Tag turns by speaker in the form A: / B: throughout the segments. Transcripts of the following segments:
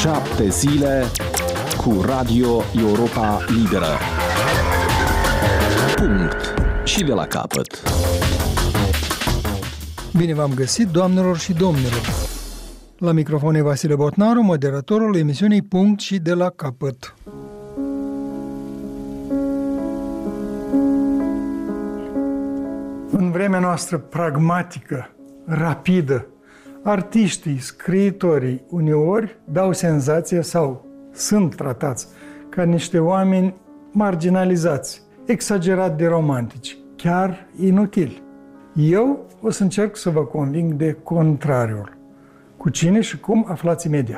A: 7 zile cu Radio Europa Liberă. Punct. Și de la capăt.
B: Bine v-am găsit, doamnelor și domnilor. La microfon e Vasile Botnaru, moderatorul emisiunii Punct și de la capăt. În vremea noastră pragmatică, rapidă, artiștii, scriitorii uneori dau senzația sau sunt tratați ca niște oameni marginalizați, exagerat de romantici, chiar inutili. Eu o să încerc să vă conving de contrariul. Cu cine și cum aflați imediat.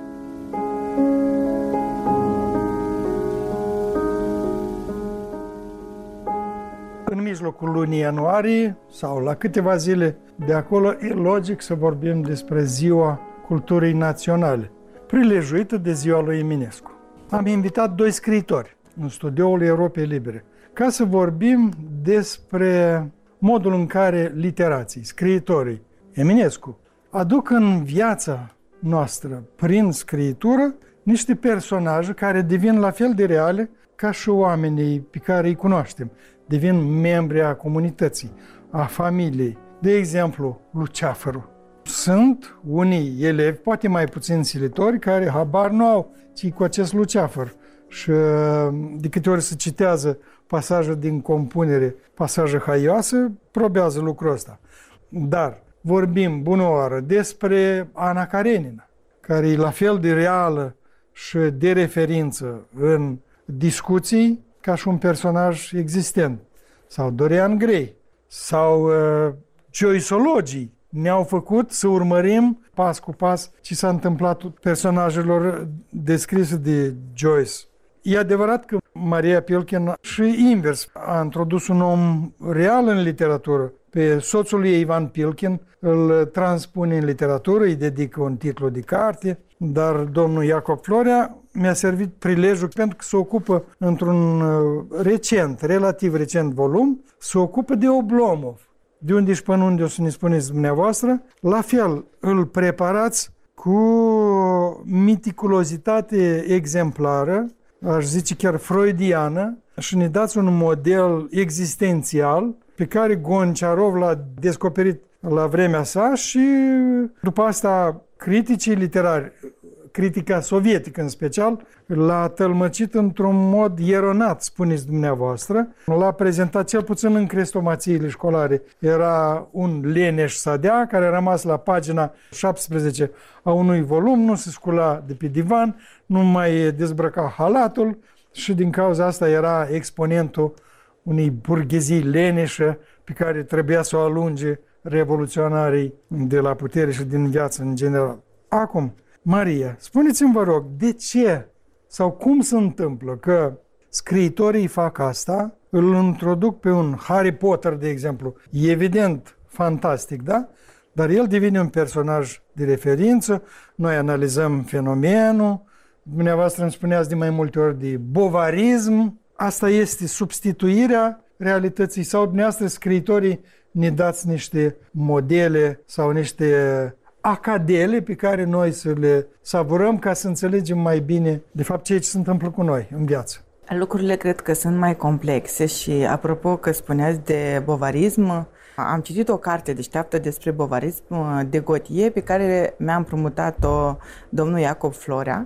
B: În mijlocul lunii ianuarie sau la câteva zile de acolo e logic să vorbim despre Ziua Culturii Naționale, prilejuită de ziua lui Eminescu. Am invitat 2 scriitori în studioul Europei Libere ca să vorbim despre modul în care literații, scriitorii, Eminescu, aduc în viața noastră, prin scriitură, niște personaje care devin la fel de reale ca și oamenii pe care îi cunoaștem. Devin membri a comunității, a familiei. De exemplu, Luceafărul. Sunt unii elevi, poate mai puțin silitori, care habar nu au ci cu acest Luceafăr. Și de câte ori se citează pasaje din compunere, pasaje haioase, probează lucrul ăsta. Dar vorbim bună oară despre Ana Karenina, care e la fel de reală și de referință în discuții ca și un personaj existent. Sau Dorian Gray, sau Joyceologii ne-au făcut să urmărim pas cu pas ce s-a întâmplat personajelor descrise de Joyce. E adevărat că Maria Pilkin și invers a introdus un om real în literatură. Pe soțul ei, Ivan Pilkin, îl transpune în literatură, îi dedică un titlu de carte, dar domnul Iacob Florea mi-a servit prilejul pentru că se ocupă într-un relativ recent volum, se ocupă de Oblomov. De unde și până unde o să ne spuneți dumneavoastră, la fel îl preparați cu meticulozitate exemplară, aș zice chiar freudiană, și ne dați un model existențial pe care Gonciarov l-a descoperit la vremea sa și după asta criticii literari, critica sovietică în special, l-a tălmăcit într-un mod eronat, spuneți dumneavoastră. L-a prezentat cel puțin în crestomațiile școlare. Era un leneș sadea care a rămas la pagina 17 a unui volum, nu se scula de pe divan, nu mai dezbrăca halatul și din cauza asta era exponentul unei burghezii leneșă pe care trebuia să o alunge revoluționarii de la putere și din viață în general. Acum, Maria, spuneți-mi, vă rog, de ce sau cum se întâmplă că scriitorii fac asta, îl introduc pe un Harry Potter, de exemplu, evident fantastic, da? Dar el devine un personaj de referință, noi analizăm fenomenul, dumneavoastră îmi spuneați de mai multe ori de bovarism, asta este substituirea realității sau dumneavoastră scriitorii ne dați niște modele sau niște acadele pe care noi să le savurăm ca să înțelegem mai bine de fapt ceea ce se întâmplă cu noi în viață.
C: Lucrurile cred că sunt mai complexe și apropo că spuneați de bovarism, am citit o carte deșteaptă despre bovarism de Gautier pe care mi-a împrumutat-o domnul Iacob Florea.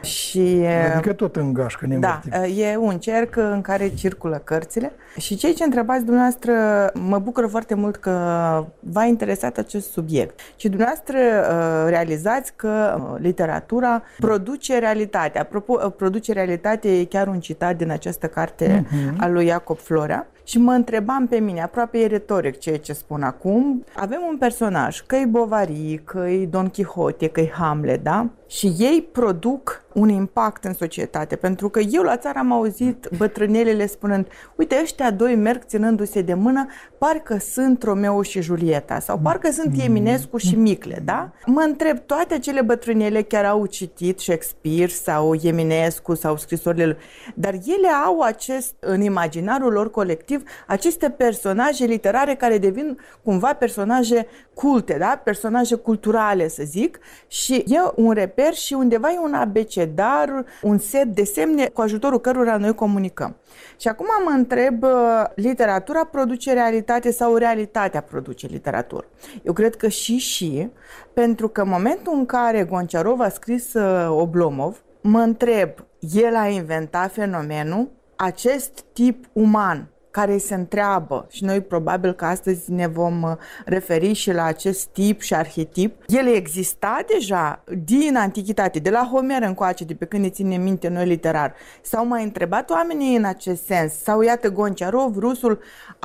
C: Și,
B: adică tot în gașcă ne învârtim.
C: Da, e un cerc în care circulă cărțile și ceea ce întrebați dumneavoastră mă bucură foarte mult că v-a interesat acest subiect. Și dumneavoastră realizați că literatura produce realitate. Apropo, produce realitate e chiar un citat din această carte a lui Iacob Florea. Și mă întrebam pe mine, aproape e retoric ceea ce spun acum, avem un personaj, că e Bovary, că e Don Quixote, că e Hamlet, da? Și ei produc un impact în societate, pentru că eu la țară am auzit bătrânelele spunând, uite, ăștia 2 merg ținându-se de mână, parcă sunt Romeo și Julieta sau parcă sunt Eminescu și Micle, da? Mă întreb, toate acele bătrânele chiar au citit Shakespeare sau Eminescu sau scrisorile lui, dar ele au acest, în imaginarul lor colectiv, comunicativ aceste personaje literare care devin cumva personaje culte, da? Personaje culturale, să zic, și e un reper și undeva e un abecedar, un set de semne cu ajutorul cărora noi comunicăm. Și acum mă întreb, literatura produce realitate sau realitatea produce literatură? Eu cred că și, pentru că în momentul în care Gonciarov a scris Oblomov, mă întreb, el a inventat fenomenul, acest tip uman care se întreabă, și noi probabil că astăzi ne vom referi și la acest tip și arhetip, el exista deja din antichitate, de la Homer încoace, de pe când ne ține minte noi literar. S-au mai întrebat oamenii în acest sens? Sau iată Gonciarov, rusul,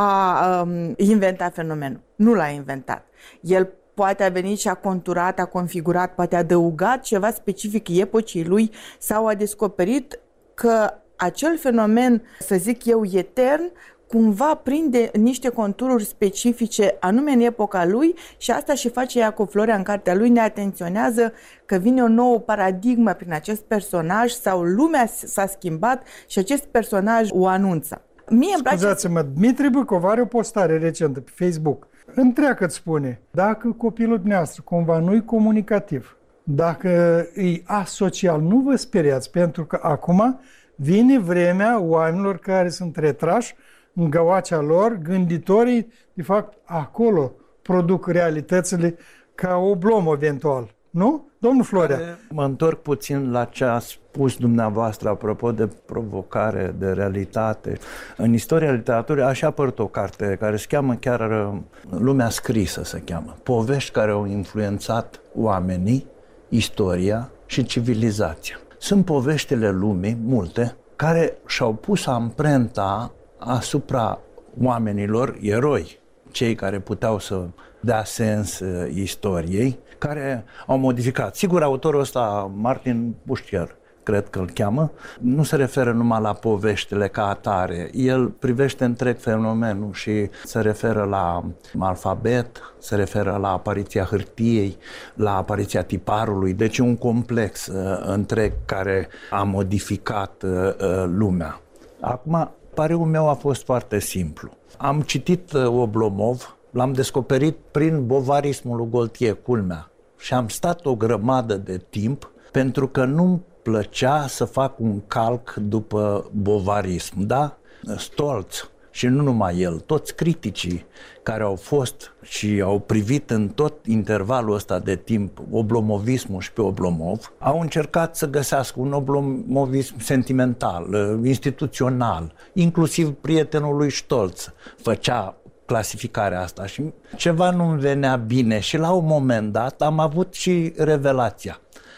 C: a inventat fenomenul? Nu l-a inventat. El poate a venit și a conturat, a configurat, poate a adăugat ceva specific epocii lui sau a descoperit că acel fenomen, să zic eu, etern, cumva prinde niște contururi specifice anume în epoca lui și asta și face Iacov Florea în cartea lui, ne atenționează că vine o nouă paradigmă prin acest personaj sau lumea s-a schimbat și acest personaj o anunță.
B: Scuzați-mă, Dmitri Bâcov are o postare recentă pe Facebook. Întreagă-ți spune, dacă copilul dumneavoastră cumva nu-i comunicativ, dacă e asocial, nu vă speriați, pentru că acum vine vremea oamenilor care sunt retrași în găoacea lor, gânditorii, de fapt, acolo produc realitățile ca Oblomov eventual. Nu? Domnul Florea.
D: Mă întorc puțin la ce a spus dumneavoastră apropo de provocare, de realitate. În istoria literaturii așa a apărut o carte care se cheamă chiar Lumea scrisă, se cheamă. Povești care au influențat oamenii, istoria și civilizația. Sunt poveștile lumii, multe, care și-au pus amprenta asupra oamenilor, eroi, cei care puteau să dea sens istoriei, care au modificat. Sigur, autorul ăsta, Martin Buștier, cred că îl cheamă, nu se referă numai la poveștile ca atare. El privește întreg fenomenul și se referă la alfabet, se referă la apariția hârtiei, la apariția tiparului, deci un complex întreg care a modificat lumea. Acum, pariul meu a fost foarte simplu. Am citit Oblomov, l-am descoperit prin bovarismul lui Gaultier, culmea, și am stat o grămadă de timp pentru că nu-mi plăcea să fac un calc după bovarism, da? Stolz, și nu numai el, toți criticii care au fost și au privit în tot intervalul ăsta de timp oblomovismul și pe Oblomov, au încercat să găsească un oblomovism sentimental, instituțional, inclusiv prietenul lui Stolz făcea clasificarea asta și ceva nu-mi venea bine și la un moment dat am avut și revelația.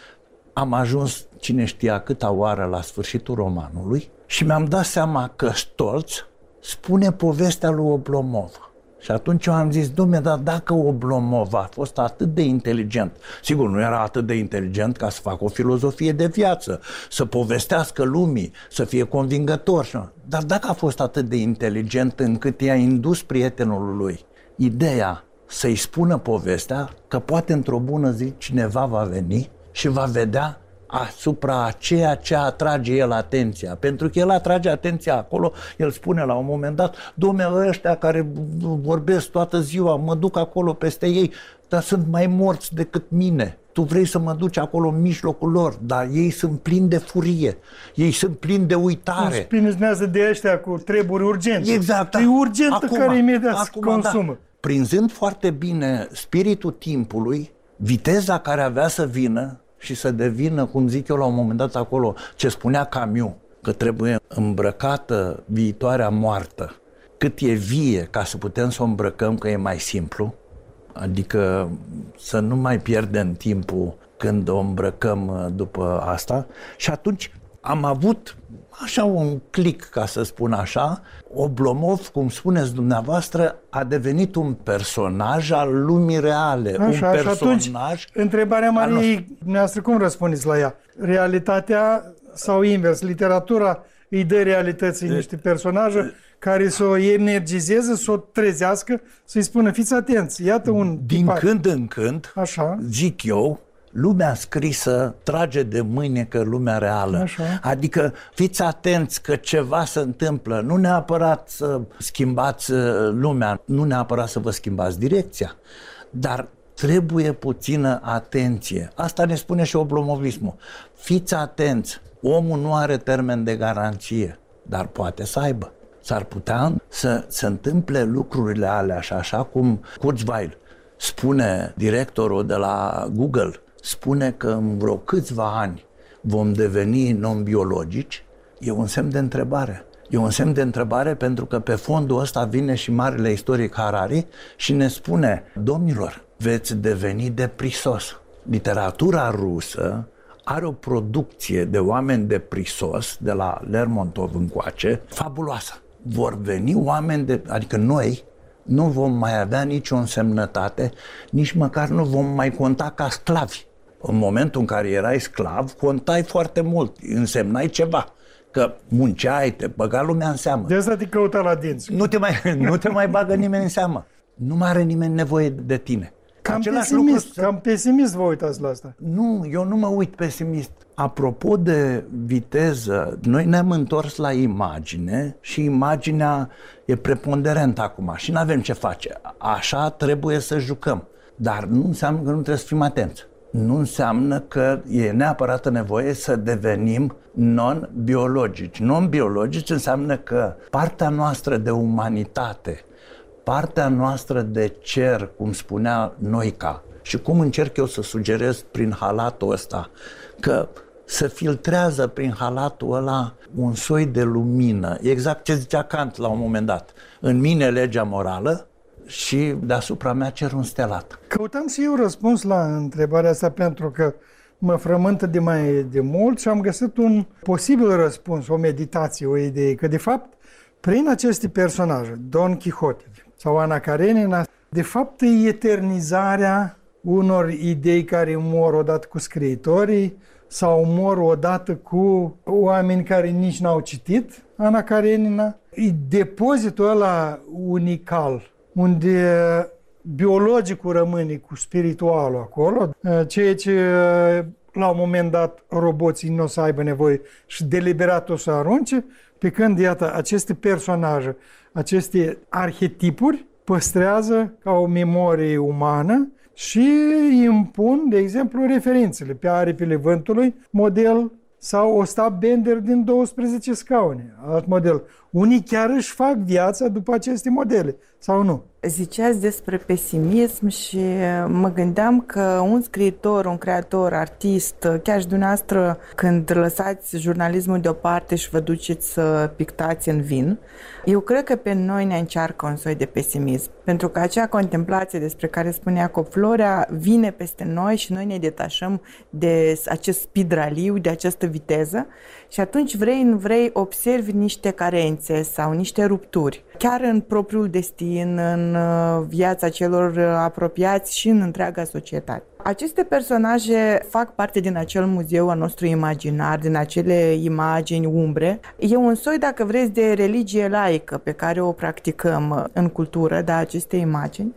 D: Am ajuns cine știa câta oară la sfârșitul romanului și mi-am dat seama că Stolz spune povestea lui Oblomov. Și atunci eu am zis, Dumnezeu, dar dacă Oblomov a fost atât de inteligent, sigur nu era atât de inteligent ca să facă o filozofie de viață, să povestească lumii, să fie convingător, dar dacă a fost atât de inteligent încât i-a indus prietenul lui ideea să-i spună povestea, că poate într-o bună zi cineva va veni și va vedea asupra ceea ce atrage el atenția. Pentru că el atrage atenția acolo, el spune la un moment dat, dom'le, ăștia care vorbesc toată ziua, mă duc acolo peste ei, dar sunt mai morți decât mine. Tu vrei să mă duci acolo în mijlocul lor, dar ei sunt plini de furie, ei sunt plini de uitare.
B: Spineznează de ăștia cu treburi urgente.
D: Exact.
B: E urgentă acum, care imediat se consumă. Da.
D: Prinzând foarte bine spiritul timpului, viteza care avea să vină, și să devină, cum zic eu la un moment dat acolo, ce spunea Camus, că trebuie îmbrăcată viitoarea moartă, cât e vie ca să putem să o îmbrăcăm, că e mai simplu, adică să nu mai pierdem timpul când o îmbrăcăm după asta. Și atunci am avut așa un click, ca să spun așa. Oblomov, cum spuneți dumneavoastră, a devenit un personaj al lumii reale.
B: Așa,
D: un personaj.
B: Și atunci, întrebarea Mariei, dumneavoastră, cum răspundeți la ea? Realitatea sau invers? Literatura îi dă realității niște personaje care să o energizeze, să o trezească, să-i spună, fiți atenți, iată un
D: din
B: tipar.
D: Când în când,
B: așa,
D: zic eu, lumea scrisă trage de mâine că lumea reală.
B: Așa.
D: Adică fiți atenți că ceva se întâmplă, nu neapărat să schimbați lumea, nu neapărat să vă schimbați direcția, dar trebuie puțină atenție. Asta ne spune și oblomovismul. Fiți atenți, omul nu are termen de garanție, dar poate să aibă. S-ar putea să se întâmple lucrurile alea așa cum Kurzweil spune, directorul de la Google, spune că în vreo câțiva ani vom deveni non-biologici. E un semn de întrebare. E un semn de întrebare pentru că pe fondul ăsta vine și marele istoric Harari și ne spune, domnilor, veți deveni deprisos. Literatura rusă are o producție de oameni deprisos, de la Lermontov încoace, fabuloasă. Vor veni oameni, adică noi nu vom mai avea nicio însemnătate, nici măcar nu vom mai conta ca sclavi. În momentul în care erai sclav, contai foarte mult, însemnai ceva. Că munceai, te băga lumea în seamă.
B: De asta te căuta la dinți.
D: Nu te mai bagă nimeni în seamă. Nu mai are nimeni nevoie de tine.
B: Cam pesimist vă uitați la asta.
D: Nu, eu nu mă uit pesimist. Apropo de viteză, noi ne-am întors la imagine și imaginea e preponderentă acum și nu avem ce face. Așa trebuie să jucăm. Dar nu înseamnă că nu trebuie să fim atenți. Nu înseamnă că e neapărat nevoie să devenim non-biologici. Non-biologici înseamnă că partea noastră de umanitate, partea noastră de cer, cum spunea Noica, și cum încerc eu să sugerez prin halatul ăsta, că se filtrează prin halatul ăla un soi de lumină. Exact ce zicea Kant la un moment dat. În mine legea morală și deasupra mea cerul înstelat.
B: Căutam și eu răspuns la întrebarea asta pentru că mă frământă de mai de mult și am găsit un posibil răspuns, o meditație, o idee, că de fapt prin aceste personaje, Don Quixote sau Ana Karenina, de fapt e eternizarea unor idei care mor odată cu scriitorii sau mor odată cu oameni care nici n-au citit Ana Karenina. E depozitul ăla unical, unde biologicul rămâne cu spiritualul acolo, ceea ce la un moment dat roboții nu o să aibă nevoie și deliberat o să arunce, pe când, iată, aceste personaje, aceste arhetipuri păstrează ca o memorie umană și impun, de exemplu, referințele pe aripile vântului, model, sau Ostap Bender din 12 scaune, alt model. Unii chiar își fac viața după aceste modele, sau nu?
C: Ziceați despre pesimism și mă gândeam că un scriitor, un creator, artist, chiar și dumneavoastră, când lăsați jurnalismul deoparte și vă duceți să pictați în vin, eu cred că pe noi ne încearcă un soi de pesimism. Pentru că acea contemplație despre care spunea Iacob Florea vine peste noi și noi ne detașăm de acest speed raliu, de această viteză și atunci vrei, nu vrei, observi niște carențe sau niște rupturi. Chiar în propriul destin, în viața celor apropiați și în întreaga societate. Aceste personaje fac parte din acel muzeu al nostru imaginar, din acele imagini umbre. E un soi, dacă vreți, de religie laică pe care o practicăm în cultură, da, aceste imagini.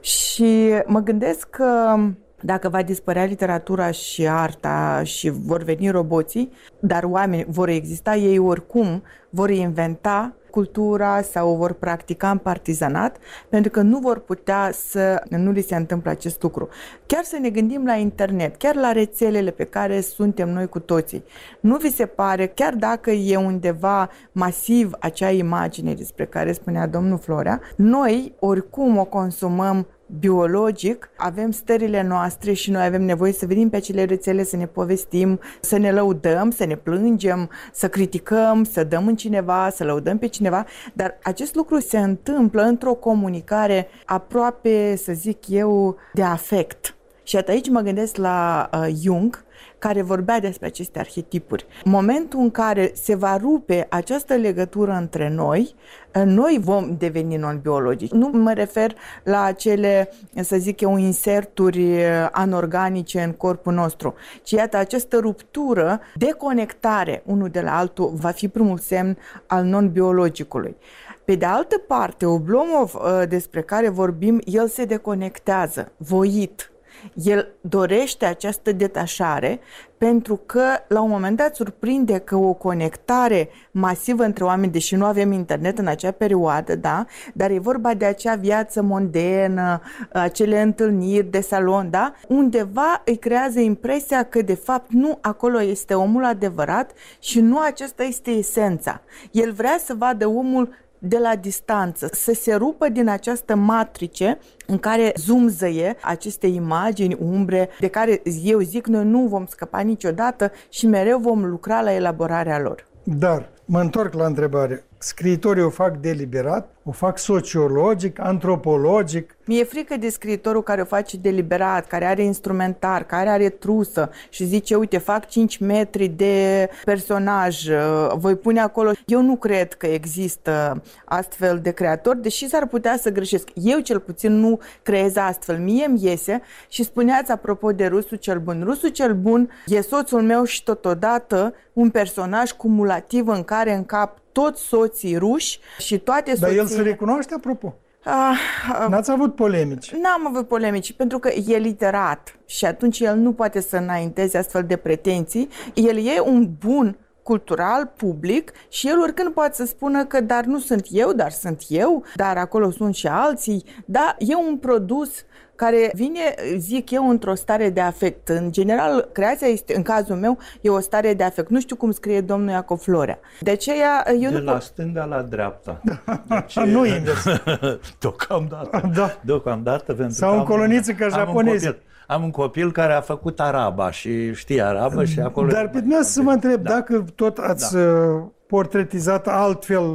C: Și mă gândesc că dacă va dispărea literatura și arta și vor veni roboții, dar oamenii vor exista, ei oricum vor inventa cultura sau o vor practica în partizanat, pentru că nu vor putea să nu li se întâmple acest lucru. Chiar să ne gândim la internet, chiar la rețelele pe care suntem noi cu toții. Nu vi se pare, chiar dacă e undeva masiv acea imagine despre care spunea domnul Florea, noi oricum o consumăm biologic, avem stările noastre și noi avem nevoie să venim pe acele rețele, să ne povestim, să ne lăudăm, să ne plângem, să criticăm, să dăm în cineva, să lăudăm pe cineva, dar acest lucru se întâmplă într-o comunicare aproape, să zic eu, de afect. Și aici mă gândesc la Jung, care vorbea despre aceste arhetipuri. Momentul în care se va rupe această legătură între noi, noi vom deveni non-biologici. Nu mă refer la acele, să zic eu, inserturi anorganice în corpul nostru, ci iată, această ruptură, deconectare unul de la altul, va fi primul semn al non-biologicului. Pe de altă parte, Oblomov, despre care vorbim, el se deconectează, voit. El dorește această detașare pentru că la un moment dat surprinde că o conectare masivă între oameni, deși nu avem internet în acea perioadă, da? Dar e vorba de acea viață mondenă, acele întâlniri de salon, da? Undeva îi creează impresia că de fapt nu acolo este omul adevărat și nu aceasta este esența. El vrea să vadă omul de la distanță, să se rupă din această matrice în care zumzăie aceste imagini, umbre, de care eu zic noi nu vom scăpa niciodată și mereu vom lucra la elaborarea lor.
B: Dar mă întorc la întrebare. Scriitorii o fac deliberat, o fac sociologic, antropologic.
C: Mi-e frică de scriitorul care o face deliberat, care are instrumentar, care are trusă și zice, uite, fac 5 metri de personaj, voi pune acolo. Eu nu cred că există astfel de creatori, deși s-ar putea să greșesc. Eu cel puțin nu creez astfel. Mie îmi iese și spuneați apropo de Rusul cel Bun. Rusul cel Bun e soțul meu și totodată un personaj cumulativ în care încap toți soții ruși și toate soții...
B: Dar el se recunoaște, apropo? N-ați avut polemici?
C: N-am avut polemici, pentru că e literat și atunci el nu poate să înainteze astfel de pretenții. El e un bun cultural, public și el oricând poate să spună că dar nu sunt eu, dar sunt eu, dar acolo sunt și alții. Da, e un produs care vine, zic eu, într-o stare de afect. În general, creația este, în cazul meu, e o stare de afect. Nu știu cum scrie domnul Iacov Florea. De aceea, eu
D: de la stânga la dreapta.
B: Deci, nu invers.
D: Deocamdată. Da. Deocamdată. Pentru
B: sau în coloniță ca japonezi.
D: Am un copil care a făcut araba și știe arabă și acolo...
B: Dar pe mine să mă întreb, dacă tot ați portretizat altfel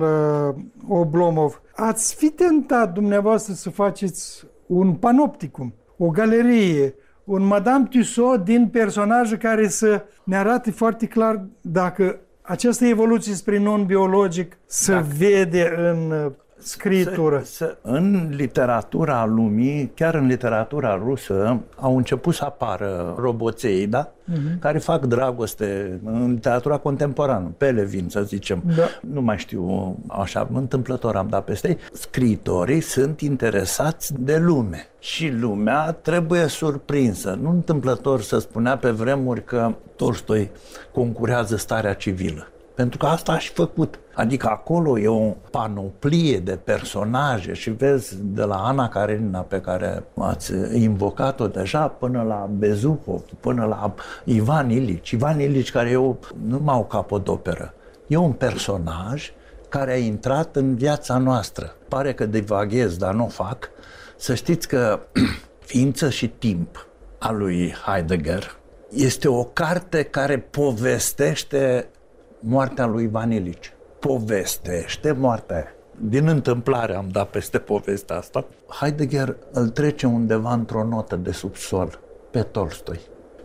B: Oblomov, ați fi tentat dumneavoastră să faceți un panopticum, o galerie, un Madame Tussaud din personaje care să ne arate foarte clar dacă această evoluție spre non-biologic se vede în scritură.
D: În literatura lumii, chiar în literatura rusă, au început să apară roboței, da? Care fac dragoste în literatura contemporană, Pelevin, să zicem.
B: Da.
D: Nu mai știu, așa, întâmplător am dat peste ei. Scriitorii sunt interesați de lume și lumea trebuie surprinsă. Nu întâmplător să spunea pe vremuri că Tolstoi concurează starea civilă. Pentru că asta a și făcut. Adică acolo e o panoplie de personaje și vezi de la Ana Karenina, pe care ați invocat-o deja, până la Bezukhov, până la Ivan Ilici. Ivan Ilici, care eu nu m-au capodoperă. E un personaj care a intrat în viața noastră. Pare că divaghez, dar nu o fac. Să știți că Ființă și timp a lui Heidegger este o carte care povestește moartea lui Ivan Ilici. Povestește moartea aia. Din întâmplare am dat peste povestea asta. Heidegger îl trece undeva într-o notă de subsol pe Tolstoi.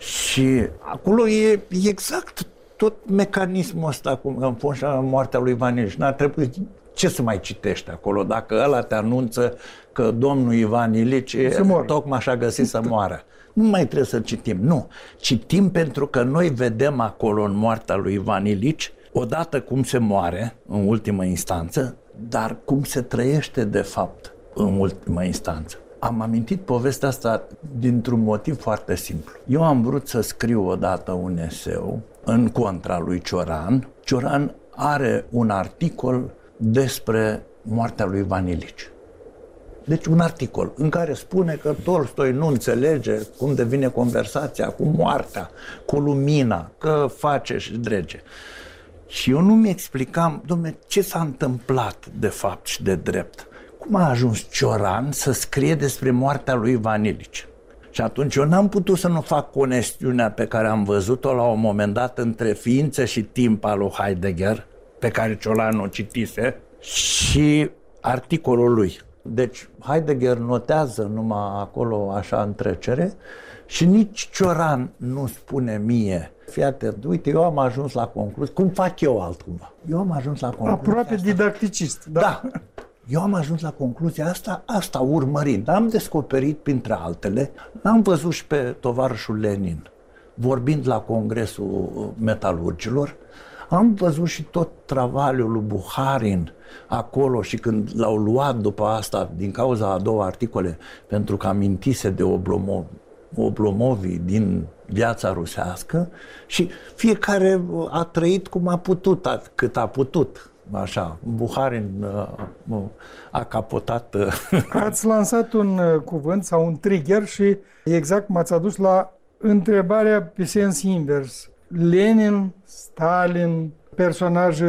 D: Și acolo e exact tot mecanismul ăsta, cum în fond și moartea lui Ivan Ilici. N-ar trebui ce să mai citești acolo dacă ăla te anunță că domnul Ivan Ilici tocmai și-a găsit să moară. Nu mai trebuie să citim, nu. Citim pentru că noi vedem acolo în moartea lui Ivan Ilici odată cum se moare în ultimă instanță, dar cum se trăiește de fapt în ultimă instanță. Am amintit povestea asta dintr-un motiv foarte simplu. Eu am vrut să scriu odată un eseu în contra lui Cioran. Cioran are un articol despre moartea lui Ivan Ilici. Deci un articol în care spune că Tolstoi nu înțelege cum devine conversația cu moartea, cu lumina, că face și drege. Și eu nu mi explicam, dom'le, ce s-a întâmplat de fapt și de drept. Cum a ajuns Cioran să scrie despre moartea lui Ivan Ilici? Și atunci eu n-am putut să nu fac conexiunea pe care am văzut-o la un moment dat între Ființă și timp al lui Heidegger, pe care Cioran o citise, și articolul lui. Deci Heidegger notează numai acolo așa în trecere și nici Cioran nu spune mie, fii atent, uite, eu am ajuns la concluzie, cum fac eu altcumva? Eu am ajuns la concluzia
B: aproape
D: asta.
B: Didacticist, da.
D: Da. Eu am ajuns la concluzia asta urmărind. Am descoperit, printre altele, am văzut și pe tovarășul Lenin, vorbind la Congresul Metalurgilor, am văzut și tot travaliul lui Buharin acolo și când l-au luat după asta, din cauza a două articole, pentru că amintise de Oblomov, Oblomovii din viața rusească și fiecare a trăit cum a putut, cât a putut. Așa, Buharin a capotat.
B: Ați lansat un cuvânt sau un trigger și exact m-ați adus la întrebarea pe sens invers. Lenin, Stalin, personaje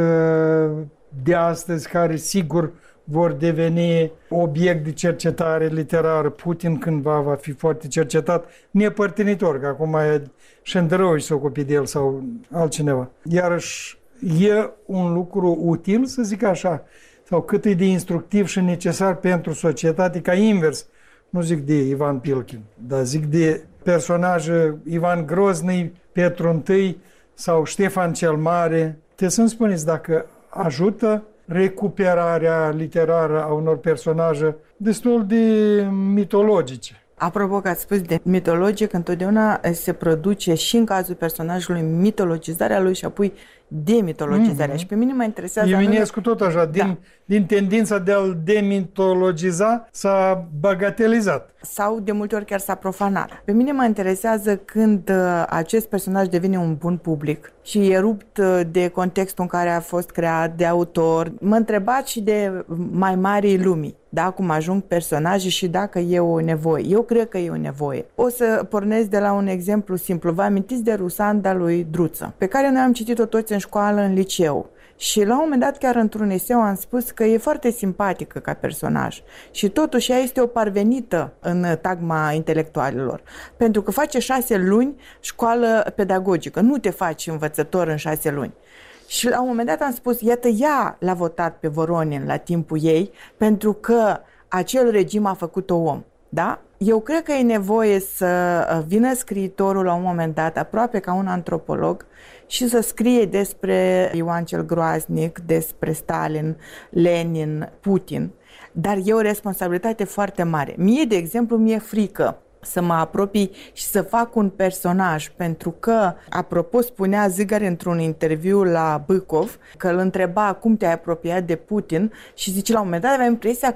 B: de astăzi care sigur vor deveni obiect de cercetare literară. Putin cândva va fi foarte cercetat, nepărtinitor, că acum e Șendărău și se ocupe de el sau altcineva. Iarăși e un lucru util, să zic așa, sau cât e de instructiv și necesar pentru societate, ca invers. Nu zic de Ivan Pilkin, dar zic de personaje Ivan Grozny, Petru I sau Ștefan cel Mare. Să-mi spuneți dacă ajută recuperarea literară a unor personaje destul de mitologice.
C: Apropo că ați spus de mitologic, întotdeauna se produce și în cazul personajului mitologizarea lui și apoi demitologizarea. Și pe mine mă interesează...
B: Eminescu tot așa, din tendința de a-l demitologiza s-a bagatelizat.
C: Sau de multe ori chiar s-a profanat. Pe mine mă interesează când acest personaj devine un bun public și e rupt de contextul în care a fost creat, de autor. Mă întrebați și de mai marii lumii, da? Cum ajung personaje și dacă e o nevoie. Eu cred că e o nevoie. O să pornesc de la un exemplu simplu. Vă amintiți de Rusanda lui Druță, pe care noi am citit-o toți în școală, în liceu. Și la un moment dat, chiar într-un eseu, am spus că e foarte simpatică ca personaj. Și totuși ea este o parvenită în tagma intelectualilor. Pentru că face 6 luni școală pedagogică. Nu te faci învățător în 6 luni. Și la un moment dat am spus, iată, ea l-a votat pe Voronin la timpul ei, pentru că acel regim a făcut-o om. Da? Eu cred că e nevoie să vină scriitorul la un moment dat, aproape ca un antropolog, și să scrie despre Ioan cel Groaznic, despre Stalin, Lenin, Putin. Dar e o responsabilitate foarte mare. Mie, de exemplu, mi-e frică să mă apropii și să fac un personaj, pentru că, apropo, spunea Zigar într-un interviu la Bâcov că îl întreba cum te-ai apropiat de Putin și zice, la un moment dat avea impresia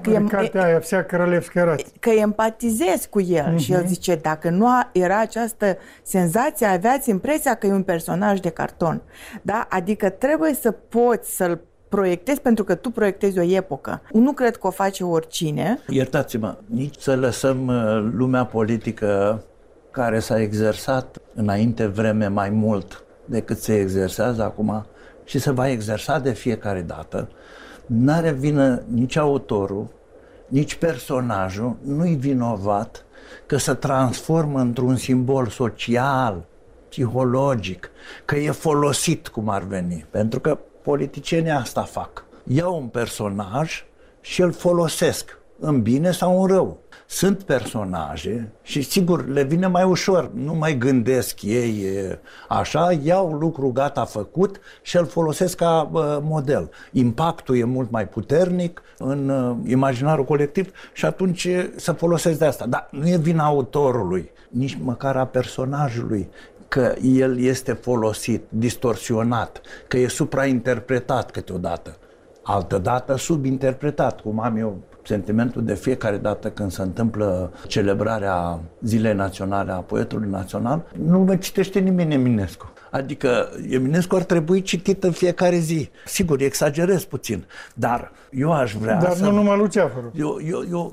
C: că empatizezi cu el. Și el zice, dacă nu era această senzație, aveați impresia că e un personaj de carton. Da? Adică trebuie să poți să-l proiectezi, pentru că tu proiectezi o epocă. Nu cred că o face oricine.
D: Iertați-mă, nici să lăsăm lumea politică care s-a exersat înainte vreme mai mult decât se exersează acum și se va exersa de fiecare dată. N-are vină nici autorul, nici personajul, nu-i vinovat că se transformă într-un simbol social, psihologic, că e folosit cum ar veni. Pentru că politicienii asta fac. Iau un personaj și îl folosesc în bine sau în rău. Sunt personaje și sigur le vine mai ușor, nu mai gândesc ei așa, iau lucru gata făcut și îl folosesc ca model. Impactul e mult mai puternic în imaginarul colectiv și atunci se folosesc de asta. Dar nu e vina autorului, nici măcar a personajului, că el este folosit, distorsionat, că e suprainterpretat câteodată, altădată subinterpretat, cum am eu sentimentul de fiecare dată când se întâmplă celebrarea Zilei Naționale a Poetului Național, nu mă citește nimeni Eminescu. Adică Eminescu ar trebui citit în fiecare zi. Sigur, exagerez puțin, dar eu aș vrea
B: Dar
D: să...
B: nu numai Luceafărul.
D: Eu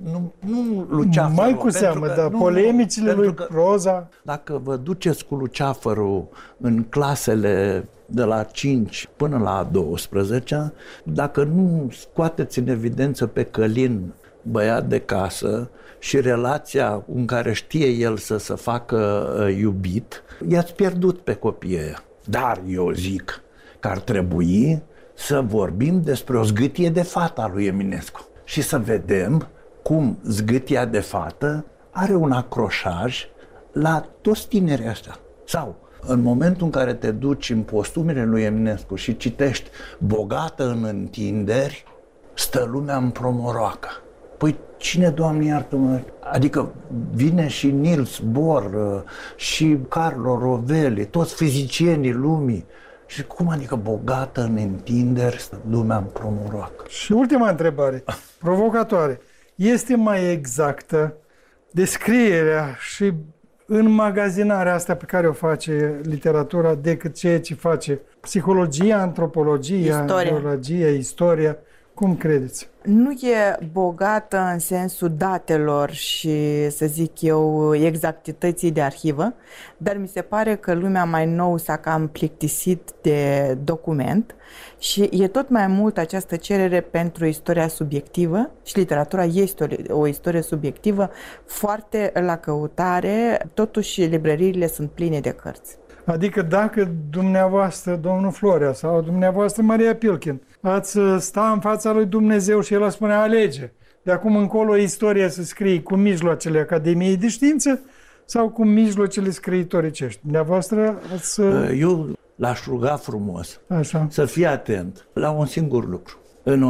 D: nu Luceafărul.
B: Mai cu seamă, dar polemicile lui, proza...
D: Dacă vă duceți cu Luceafărul în clasele de la 5 până la 12, dacă nu scoateți în evidență pe Călin, băiat de casă, și relația în care știe el să se facă iubit, i-ați pierdut pe copiii ăia. Dar eu zic că ar trebui să vorbim despre o zgâtie de fată a lui Eminescu și să vedem cum zgâtia de fată are un acroșaj la toți tinerii ăștia. Sau în momentul în care te duci în postumele lui Eminescu și citești bogată în întinderi, stă lumea în promoroacă. Păi cine, Doamne iartă-mă? Adică vine și Niels Bohr și Carlo Rovelli, toți fizicienii lumii. Și cum adică bogată în întinderi, stă lumea în promoroacă?
B: Și ultima întrebare, provocatoare. Este mai exactă descrierea și înmagazinarea asta pe care o face literatura decât ceea ce face psihologia, antropologia, biologia, istoria. Cum credeți?
C: Nu e bogată în sensul datelor și, să zic eu, exactității de arhivă, dar mi se pare că lumea mai nou s-a cam plictisit de document și e tot mai mult această cerere pentru istoria subiectivă și literatura este o istorie subiectivă foarte la căutare, totuși librăriile sunt pline de cărți.
B: Adică dacă dumneavoastră, domnul Florea, sau dumneavoastră, Maria Pilkin, ați sta în fața lui Dumnezeu și El a spune alege, de acum încolo istoria să scrie cu mijloacele Academiei de Știință sau cu mijloacele scriitoricești. Dumneavoastră ați...
D: Eu l-aș ruga frumos să fie atent la un singur lucru. În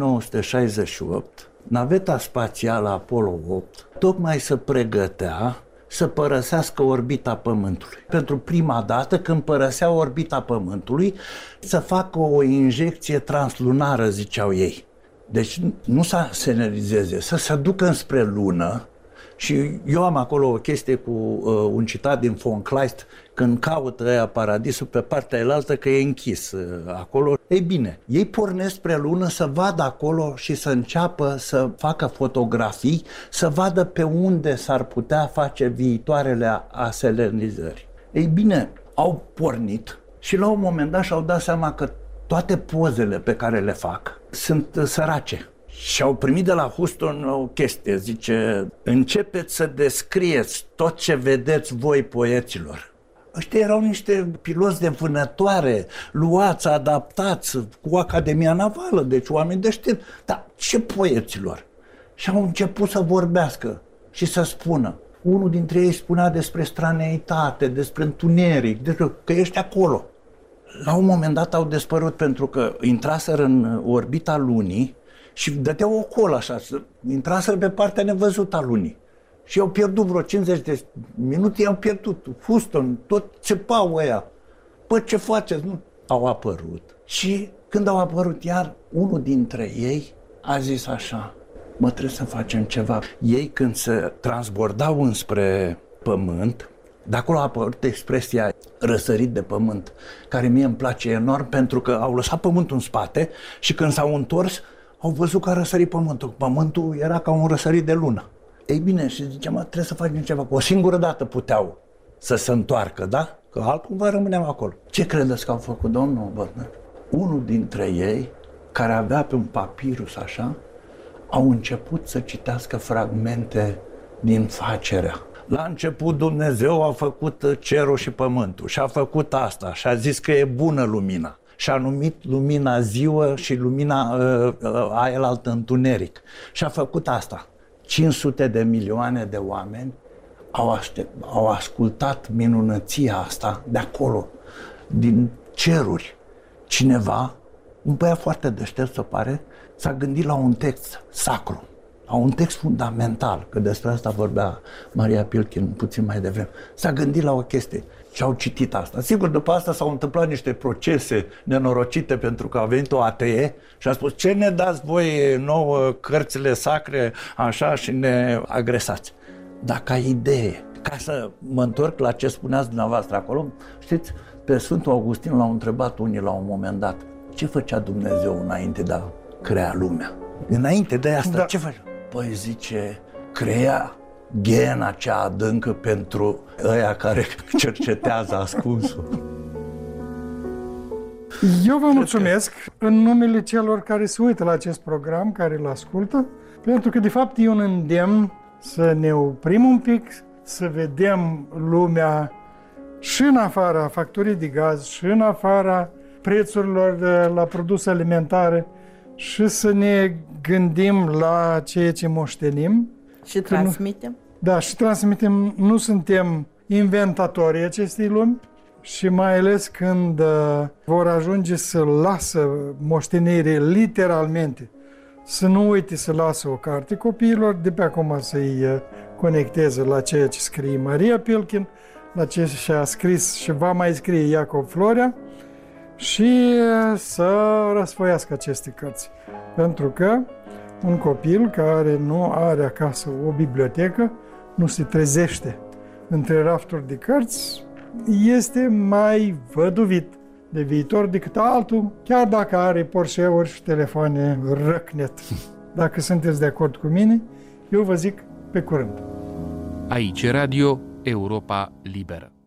D: 1968, naveta spațială Apollo 8 tocmai se pregătea să părăsească orbita Pământului. Pentru prima dată, când părăsea orbita Pământului, să facă o injecție translunară, ziceau ei. Deci nu să senerizeze, să se ducă înspre lună. Și eu am acolo o chestie cu un citat din von Kleist, când caută ăia paradisul pe partea elaltă, că e închis acolo. Ei bine, ei pornesc spre lună să vadă acolo și să înceapă să facă fotografii, să vadă pe unde s-ar putea face viitoarele aselenizări. Ei bine, au pornit și la un moment dat și-au dat seama că toate pozele pe care le fac sunt sărace. Și au primit de la Houston o chestie, zice, începeți să descrieți tot ce vedeți voi, poeților. Ăștia erau niște piloți de vânătoare, luați, adaptați, cu Academia Navală, deci oameni deștepți. Dar ce poeților? Și au început să vorbească și să spună. Unul dintre ei spunea despre straneitate, despre întuneric, despre că ești acolo. La un moment dat au dispărut pentru că intraseră în orbita lunii și dădeau o colă așa, intraseră pe partea nevăzută a lunii. Și au pierdut vreo 50 de minute, i-au pierdut. Houston, tot țepau ăia. Bă, ce faceți? Nu. Au apărut. Și când au apărut iar, unul dintre ei a zis așa, mă, trebuie să facem ceva. Ei când se transbordau înspre Pământ, de acolo a apărut expresia răsărit de pământ, care mie îmi place enorm pentru că au lăsat Pământul în spate și când s-au întors, au văzut că a răsărit Pământul. Pământul era ca un răsărit de lună. Ei bine, și ziceam, trebuie să facem ceva. O singură dată puteau să se întoarcă, da? Că altcumva rămâneau acolo. Ce credeți că au făcut, domnul Bărnă? Unul dintre ei, care avea pe un papirus așa, au început să citească fragmente din Facerea. La început Dumnezeu a făcut cerul și pământul și a făcut asta și a zis că e bună lumina. Și a numit lumina ziua și lumina aia-altă întuneric. Și a făcut asta. 500 de milioane de oameni au ascultat minunăția asta de acolo, din ceruri. Cineva, un băiat foarte deștept, se pare, s-a gândit la un text sacru, la un text fundamental, că despre asta vorbea Maria Pilkin puțin mai devreme. S-a gândit la o chestie și au citit asta. Sigur, după asta s-au întâmplat niște procese nenorocite pentru că a venit o atee și a spus, ce ne dați voi nouă cărțile sacre așa și ne agresați? Dar ca idee, ca să mă întorc la ce spuneați dumneavoastră acolo, știți, pe Sfântul Augustin l-au întrebat unii la un moment dat, ce făcea Dumnezeu înainte de a crea lumea? Înainte de asta, da. Ce făcea? Păi zice, crea ghena cea adâncă pentru ăia care cercetează ascunsul.
B: Eu vă mulțumesc în numele celor care se uită la acest program, care îl ascultă, pentru că de fapt e un îndemn să ne oprim un pic, să vedem lumea și în afara facturii de gaz, și în afara prețurilor la produse alimentare și să ne gândim la ceea ce moștenim.
C: Și transmitem.
B: Da, și transmitem. Nu suntem inventatorii acestei lumi și mai ales când vor ajunge să lasă moștenire literalmente, să nu uite să lasă o carte copiilor, de pe acum să-i conecteze la ceea ce scrie Maria Pilkin, la ce și-a scris și va mai scrie Iacov Florea și să răsfoiască aceste cărți. Pentru că un copil care nu are acasă o bibliotecă nu se trezește între rafturi de cărți este mai văduvit de viitor decât altul, chiar dacă are Porsche-uri și telefoane răcnet. Dacă sunteți de acord cu mine, eu vă zic pe curând.
A: Aici Radio Europa Liberă.